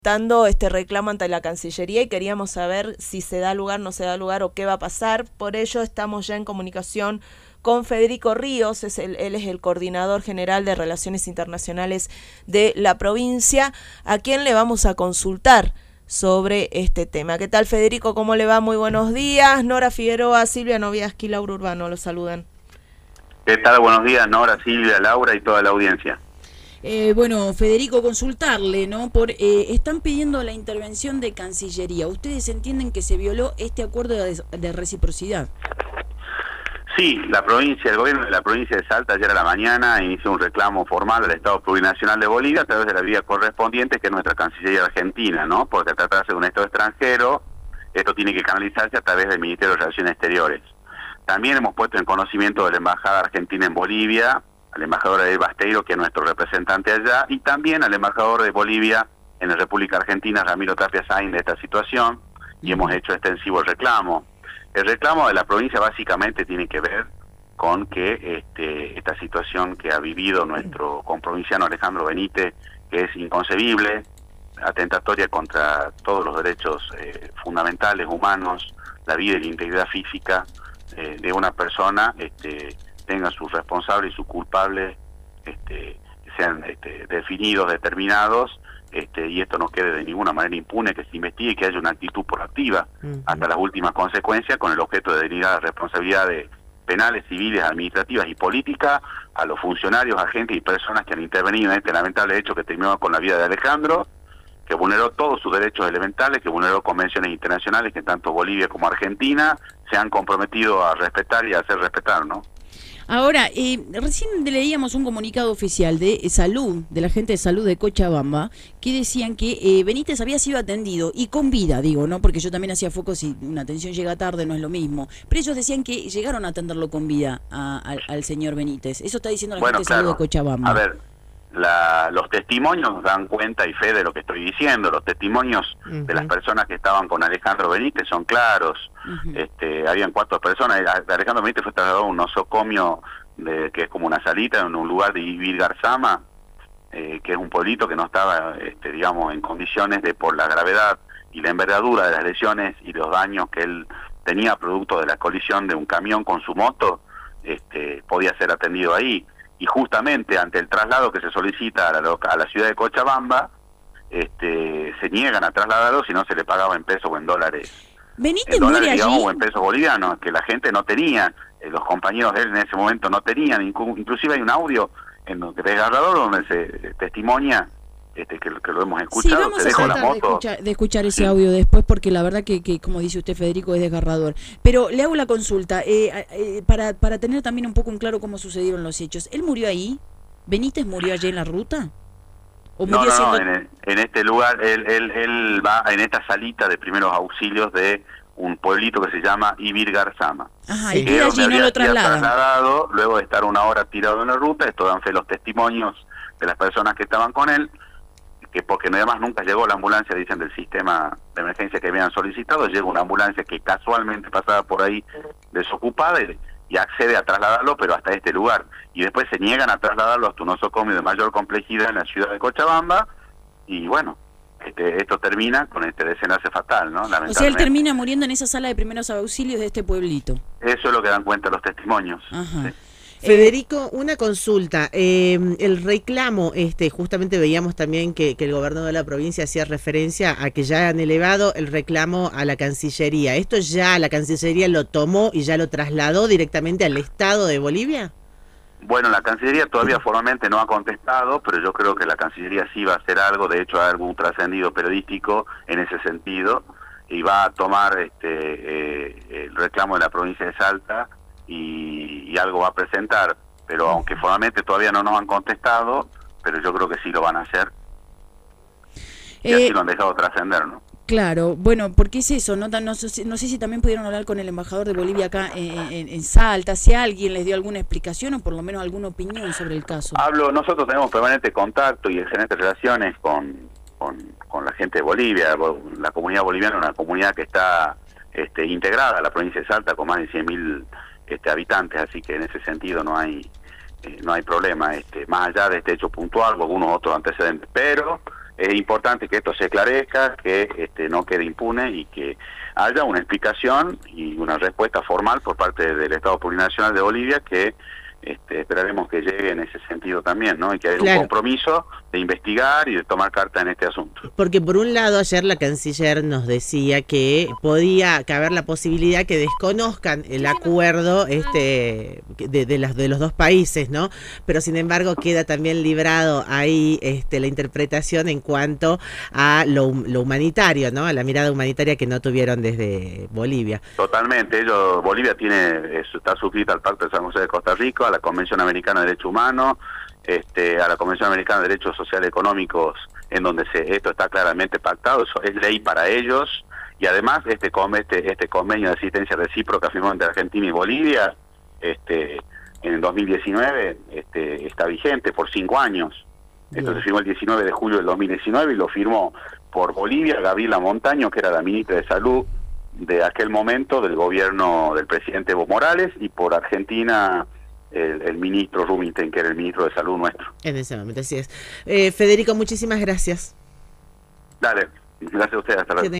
dando este reclamo ante la Cancillería y queríamos saber si se da lugar, no se da lugar o qué va a pasar. Por ello estamos ya en comunicación con Federico Ríos, él es el coordinador general de Relaciones Internacionales de la provincia, a quien le vamos a consultar sobre este tema. ¿Qué tal, Federico? ¿Cómo le va? Muy buenos días. Nora Figueroa, Silvia Noviaski, Laura Urbano, los saludan. ¿Qué tal? Buenos días, Nora, Silvia, Laura y toda la audiencia. Bueno, Federico, consultarle, ¿no? Están pidiendo la intervención de Cancillería. ¿Ustedes entienden que se violó este acuerdo de reciprocidad? Sí, el gobierno de la provincia de Salta ayer a la mañana inició un reclamo formal al Estado Plurinacional de Bolivia a través de la vía correspondiente, que es nuestra Cancillería Argentina, ¿no? Porque al tratarse de un Estado extranjero, esto tiene que canalizarse a través del Ministerio de Relaciones Exteriores. También hemos puesto en conocimiento de la Embajada Argentina en Bolivia, al embajador Adel Basteiro, que es nuestro representante allá, y también al embajador de Bolivia en la República Argentina, Ramiro Tapia Sainz, de esta situación, y hemos hecho extensivo el reclamo. El reclamo de la provincia básicamente tiene que ver con que esta situación que ha vivido nuestro comprovinciano Alejandro Benítez, que es inconcebible, atentatoria contra todos los derechos fundamentales, humanos, la vida y la integridad física de una persona, tenga sus responsables y sus culpables sean definidos, determinados, y esto no quede de ninguna manera impune, que se investigue y que haya una actitud proactiva hasta las últimas consecuencias, con el objeto de derivar las responsabilidades penales, civiles, administrativas y políticas a los funcionarios, agentes y personas que han intervenido en este lamentable hecho que terminó con la vida de Alejandro, que vulneró todos sus derechos elementales, que vulneró convenciones internacionales que tanto Bolivia como Argentina se han comprometido a respetar y a hacer respetar, ¿no? Ahora, recién leíamos un comunicado oficial de salud, de la gente de salud de Cochabamba, que decían que Benítez había sido atendido, y con vida, digo, ¿no? Porque yo también hacía foco, si una atención llega tarde no es lo mismo. Pero ellos decían que llegaron a atenderlo con vida al señor Benítez. Eso está diciendo la gente de salud de Cochabamba. A ver, los testimonios dan cuenta y fe de lo que estoy diciendo. Los testimonios de las personas que estaban con Alejandro Benítez son claros. Habían 4 personas. Alejandro Benítez fue trasladado a un nosocomio que es como una salita en un lugar de Ibir Garzama, que es un pueblito que no estaba, digamos, en condiciones por la gravedad y la envergadura de las lesiones y los daños que él tenía producto de la colisión de un camión con su moto, podía ser atendido ahí. Y justamente ante el traslado que se solicita a la ciudad de Cochabamba, se niegan a trasladarlo si no se le pagaba en pesos o en dólares. Benítez muere allí, digamos, o en pesos bolivianos, que la gente no tenía, los compañeros de él en ese momento no tenían. Inclusive hay un audio en desgarrador donde se testimonia, que lo hemos escuchado. Sí, vamos a tratar de escuchar ese audio después, porque la verdad que, como dice usted, Federico, es desgarrador. Pero le hago la consulta, para tener también un poco en claro cómo sucedieron los hechos. ¿Él murió ahí? ¿Benítez murió allí en la ruta? ¿O no, murió no, en este lugar, él va en esta salita de primeros auxilios de un pueblito que se llama Ibir Garzama. Ajá, y que allí no lo trasladan. Trasladado, luego de estar 1 hora tirado en la ruta. Esto dan fe los testimonios de las personas que estaban con él, que porque además nunca llegó la ambulancia, dicen, del sistema de emergencia que habían solicitado. Llega una ambulancia que casualmente pasaba por ahí desocupada y accede a trasladarlo, pero hasta este lugar. Y después se niegan a trasladarlo hasta un nosocomio de mayor complejidad en la ciudad de Cochabamba, y bueno, esto termina con este desenlace fatal, ¿no? O sea, él termina muriendo en esa sala de primeros auxilios de este pueblito. Eso es lo que dan cuenta los testimonios. Ajá. Sí. Federico, una consulta. El reclamo, justamente veíamos también que el gobernador de la provincia hacía referencia a que ya han elevado el reclamo a la Cancillería. ¿Esto ya la Cancillería lo tomó y ya lo trasladó directamente al Estado de Bolivia? Bueno, la Cancillería todavía formalmente no ha contestado, pero yo creo que la Cancillería sí va a hacer algo. De hecho, hay algún trascendido periodístico en ese sentido, y va a tomar el reclamo de la provincia de Salta y algo va a presentar, pero aunque formalmente todavía no nos han contestado, pero yo creo que sí lo van a hacer, y así lo han dejado trascender, ¿no? Claro, bueno, porque es eso, no sé si también pudieron hablar con el embajador de Bolivia acá en Salta, si alguien les dio alguna explicación o por lo menos alguna opinión sobre el caso. Nosotros tenemos permanente contacto y excelentes relaciones con la gente de Bolivia. La comunidad boliviana es una comunidad que está integrada a la provincia de Salta con más de 100.000 habitantes, así que en ese sentido no hay problema, más allá de este hecho puntual o algunos otros antecedentes, pero es importante que esto se esclarezca, que no quede impune y que haya una explicación y una respuesta formal por parte del Estado Plurinacional de Bolivia que esperaremos que llegue en ese sentido también, ¿no? Y que haya un compromiso de investigar y de tomar carta en este asunto. Porque por un lado ayer la canciller nos decía que podía caber la posibilidad que desconozcan el acuerdo de los dos países, ¿no? Pero sin embargo queda también librado ahí la interpretación en cuanto a lo humanitario, ¿no? A la mirada humanitaria que no tuvieron desde Bolivia. Totalmente. Bolivia está suscrita al Pacto de San José de Costa Rica, a la Convención Americana de Derechos Humanos, a la Convención Americana de Derechos Sociales y Económicos, en donde esto está claramente pactado, eso es ley para ellos, y además este convenio de asistencia recíproca firmado entre Argentina y Bolivia, en el 2019, está vigente por 5 años. Entonces firmó el 19 de julio del 2019 y lo firmó por Bolivia Gabriela Montaño, que era la ministra de Salud de aquel momento del gobierno del presidente Evo Morales, y por Argentina el ministro Rubinstein, que era el ministro de Salud nuestro. En ese momento, así es. Federico, muchísimas gracias. Dale, gracias a ustedes, hasta luego.